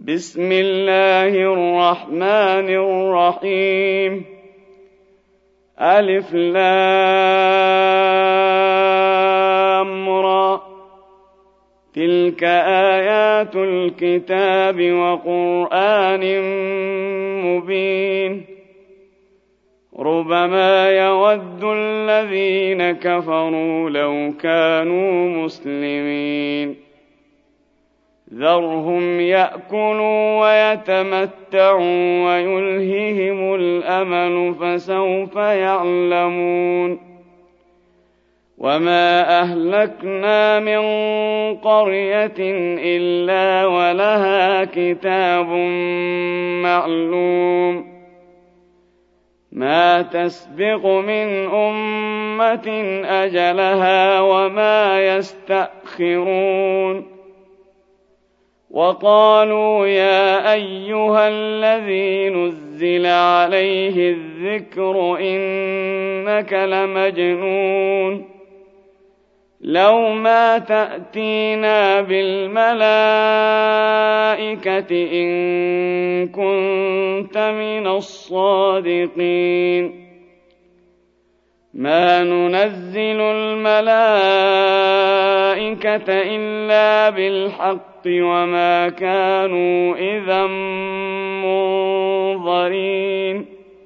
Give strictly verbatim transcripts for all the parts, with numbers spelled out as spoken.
بسم الله الرحمن الرحيم ألف لام را تلك آيات الكتاب وقرآن مبين ربما يود الذين كفروا لو كانوا مسلمين ذرهم يأكلوا ويتمتعوا ويلههم الأمل فسوف يعلمون وما أهلكنا من قرية إلا ولها كتاب معلوم ما تسبق من أمة أجلها وما يستأخرون وقالوا يا أيها الذي نزل عليه الذكر إنك لمجنون لو ما تأتينا بالملائكة إن كنت من الصادقين ما ننزل الملائكة إلا بالحق وما كانوا إذا منظرين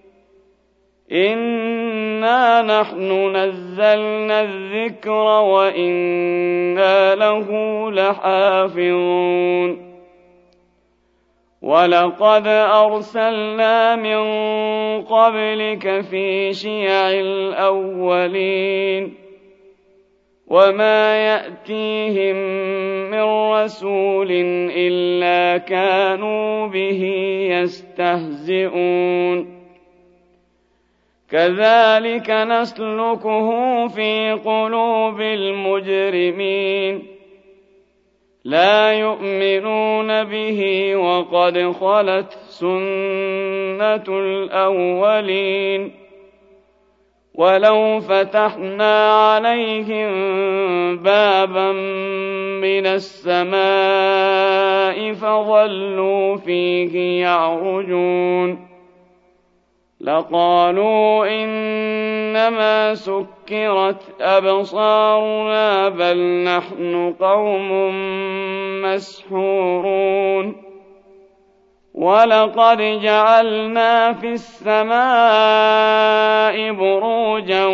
إنا نحن نزلنا الذكر وإنا له لحافظون ولقد أرسلنا من قبلك في شيع الأولين وما يأتيهم من رسول إلا كانوا به يستهزئون كذلك نسلكه في قلوب المجرمين لا يؤمنون به وقد خلت سنة الأولين ولو فتحنا عليهم بابا من السماء فظلوا فيه يعرجون لقالوا إنما سكرت أبصارنا بل نحن قوم مسحورون ولقد جعلنا في السماء بروجا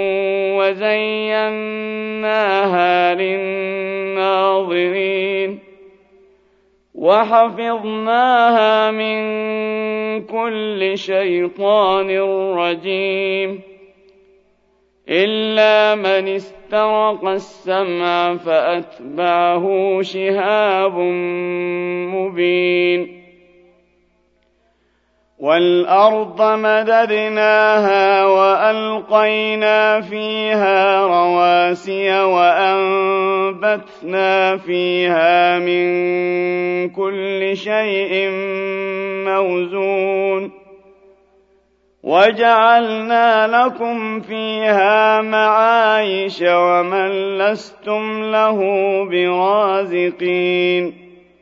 وزيناها للناظرين وحفظناها من كل شيطان رجيم إلا من استرق السمع فأتبعه شهاب مبين والأرض مددناها وألقينا فيها رواسي وأنبتنا فيها من كل شيء موزون وجعلنا لكم فيها معايش ومن لستم له برازقين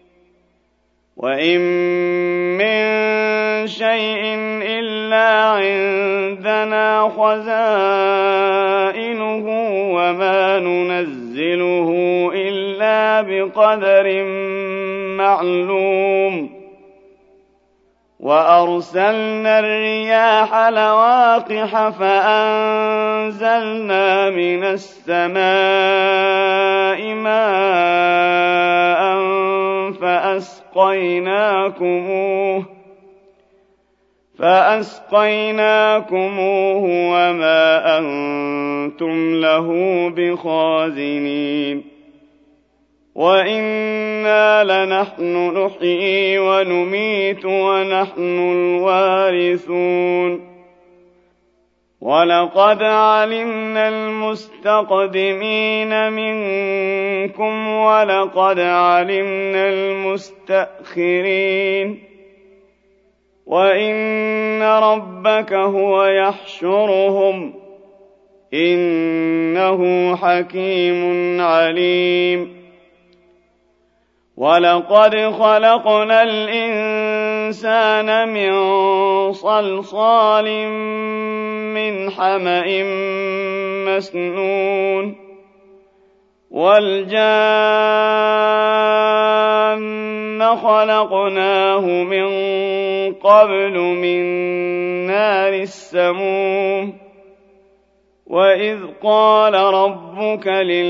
وإن من شيء إلا عندنا خزائنه وما ننزله إلا بقدر معلوم وأرسلنا الرياح لواقح فأنزلنا من السماء ماء فأسقيناكموه فأسقيناكموه وما أنتم له بخازنين وإنا لنحن نحيي ونميت ونحن الوارثون ولقد علمنا المستقدمين منكم ولقد علمنا المستأخرين وإن ربك هو يحشرهم إنه حكيم عليم ولقد خلقنا الإنسان من صلصال من حمأ مسنون والجان خلقناه من قبل من نار السموم وإذ قال ربك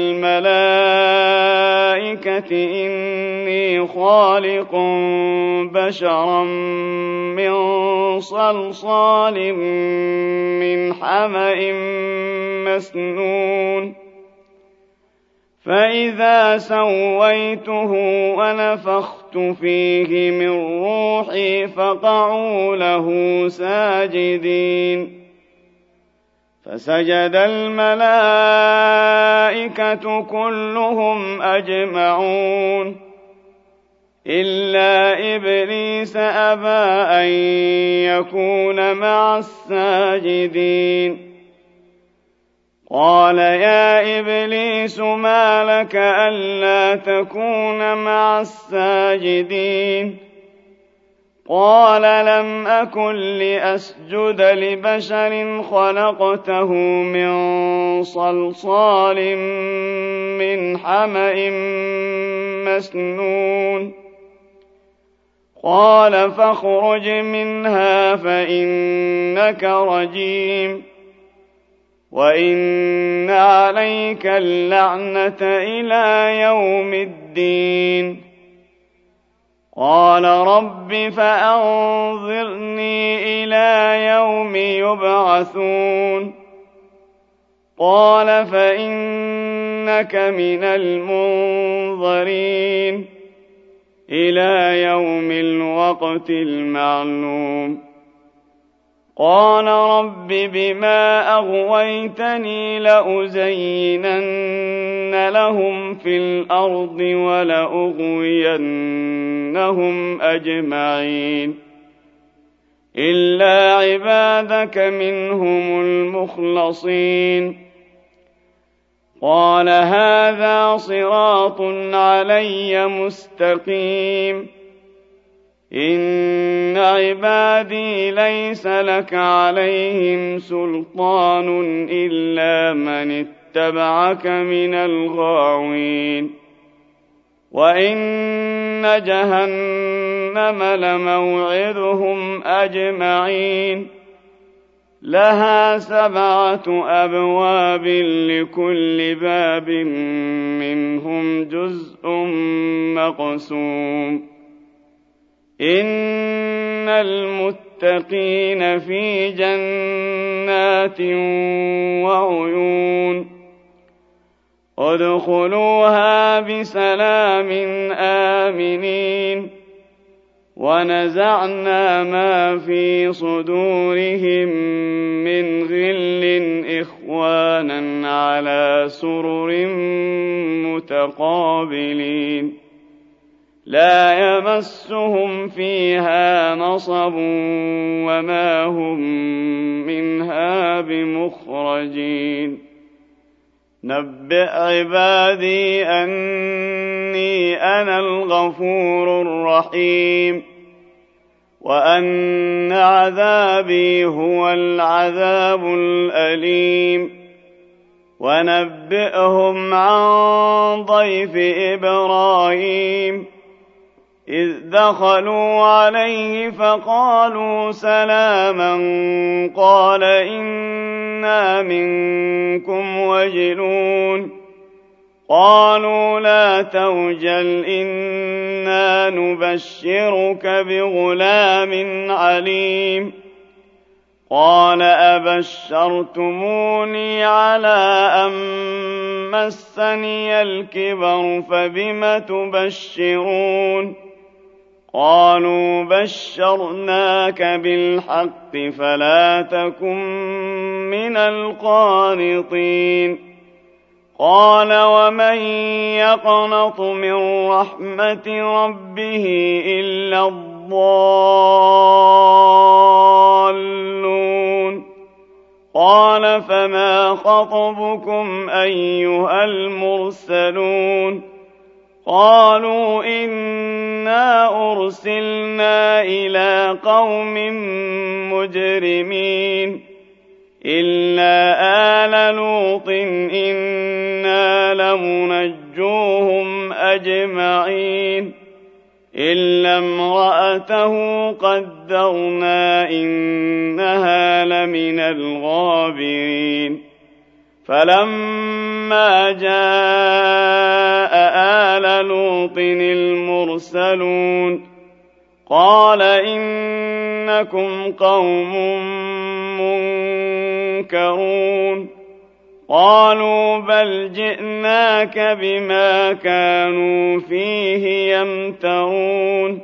للملائكة إني خالق بشرا من صلصال من حمأ مسنون فإذا سويته ونفخت فيه من روحي فقعوا له ساجدين فسجد الملائكة كلهم أجمعون إلا إبليس أبى أن يكون مع الساجدين قال يا إبليس ما لك ألا تكون مع الساجدين قال لم أكن لأسجد لبشر خلقته من صلصال من حمأ مسنون قال فاخرج منها فإنك رجيم وإن عليك اللعنة إلى يوم الدين قال رب فأنظرني إلى يوم يبعثون قال فإنك من المنظرين إلى يوم الوقت المعلوم قال رب بما أغويتني لأزينن لهم في الأرض ولأغوينهم أجمعين إلا عبادك منهم المخلصين قال هذا صراط علي مستقيم إن عبادي ليس لك عليهم سلطان إلا من اتبعك من الغاوين وإن جهنم لموعدهم أجمعين لها سبعة أبواب لكل باب منهم جزء مقسوم إن المتقين في جنات وعيون ادخلوها بسلام آمنين ونزعنا ما في صدورهم من غل إخوانا على سرر متقابلين لا يمسهم فيها نصب وما هم منها بمخرجين نبئ عبادي أني أنا الغفور الرحيم وأن عذابي هو العذاب الأليم ونبئهم عن ضيف إبراهيم إذ دخلوا عليه فقالوا سلاما قال إنا منكم وجلون قالوا لا توجل إنا نبشرك بغلام عليم قال أبشرتموني على أن مسني الكبر فبم تبشرون قالوا بشرناك بالحق فلا تكن من القانطين قال ومن يقنط من رحمة ربه إلا الضالون قال فما خطبكم أيها المرسلون قالوا إنا أرسلنا إلى قوم مجرمين إلا آل لوط إنا لمنجوهم أجمعين إلا امرأته قدرنا إنها لمن الغابرين فلما جاء آل لوط المرسلون قال إنكم قوم منكرون قالوا بل جئناك بما كانوا فيه يمترون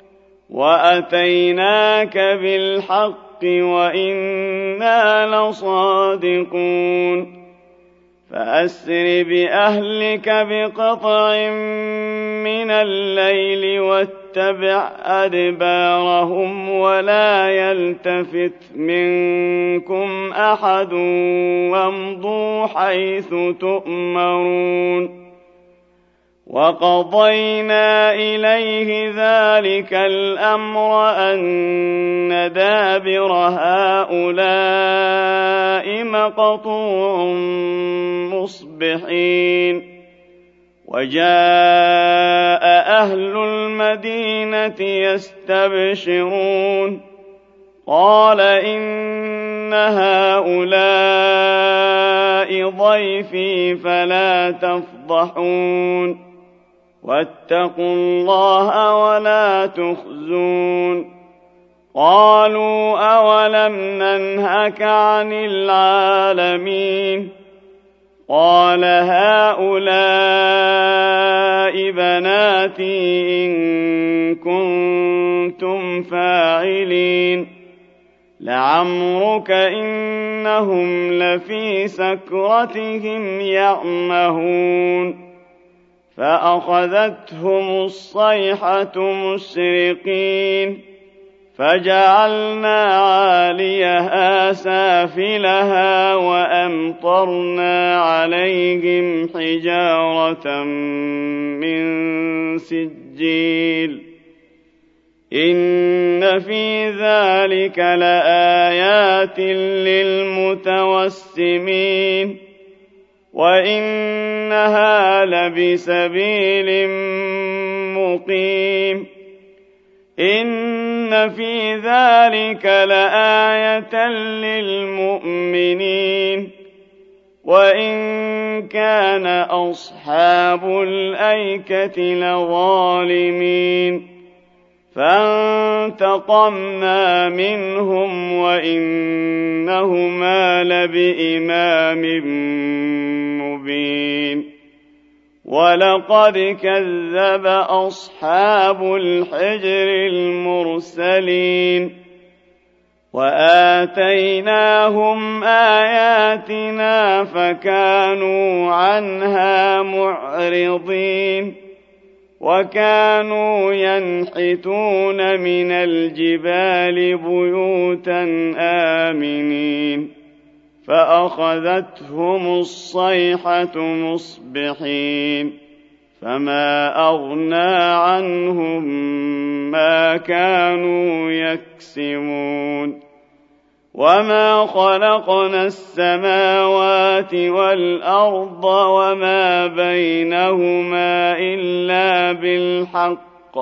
وأتيناك بالحق وإنا لصادقون فأسر بأهلك بقطع من الليل واتبع أدبارهم ولا يلتفت منكم أحد وامضوا حيث تؤمرون وقضينا إليه ذلك الأمر أن دابر هؤلاء مقطوع مصبحين وجاء أهل المدينة يستبشرون قال إن هؤلاء ضيفي فلا تفضحون واتقوا الله ولا تخزون قالوا أولم ننهك عن العالمين قال هؤلاء بناتي إن كنتم فاعلين لعمرك إنهم لفي سكرتهم يعمهون فأخذتهم الصيحة مشرقين فجعلنا عاليها سافلها وأمطرنا عليهم حجارة من سجيل إن في ذلك لآيات للمتوسمين وإنها لبسبيل مقيم إن في ذلك لآية للمؤمنين وإن كان أصحاب الأيكة لظالمين فانتقمنا منهم وإنهما لبإمام مبين ولقد كذب أصحاب الحجر المرسلين وآتيناهم آياتنا فكانوا عنها معرضين وكانوا ينحتون من الجبال بيوتا آمنين فأخذتهم الصيحة مصبحين فما أغنى عنهم ما كانوا يكسبون وما خلقنا السماوات والأرض وما بينهما إلا بالحق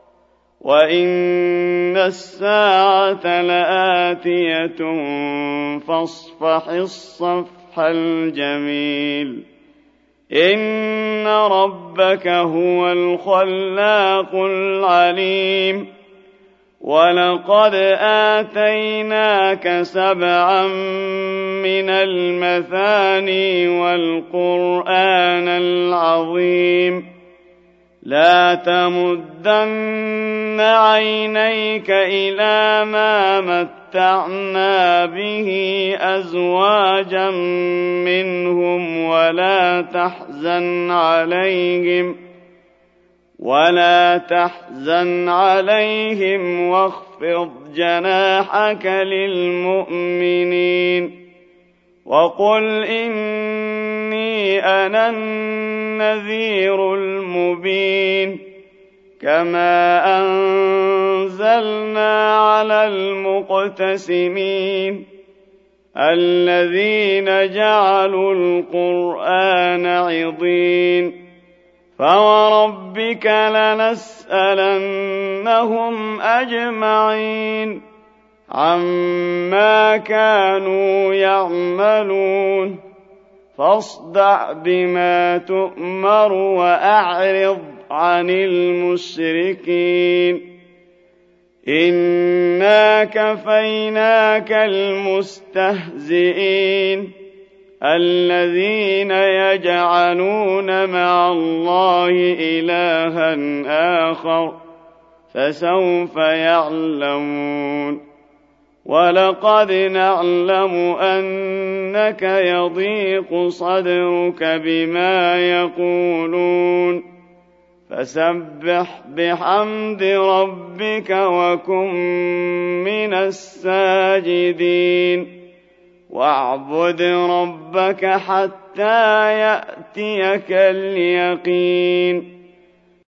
وإن الساعة لآتية فاصفح الصفح الجميل إن ربك هو الخلاق العليم ولقد آتيناك سبعا من المثاني والقرآن العظيم لا تمدن عينيك إلى ما متعنا به أزواجا منهم ولا تحزن عليهم ولا تحزن عليهم واخفض جناحك للمؤمنين وقل إني أنا النذير المبين كما أنزلنا على المقتسمين الذين جعلوا القرآن عضين فوربك لنسألنهم أجمعين عما كانوا يعملون فاصدع بما تؤمر وأعرض عن المشركين إنا كفيناك المستهزئين الذين يجعلون مع الله إلها آخر فسوف يعلمون ولقد نعلم أنك يضيق صدرك بما يقولون فسبح بحمد ربك وكن من الساجدين واعبد ربك حتى يأتيك اليقين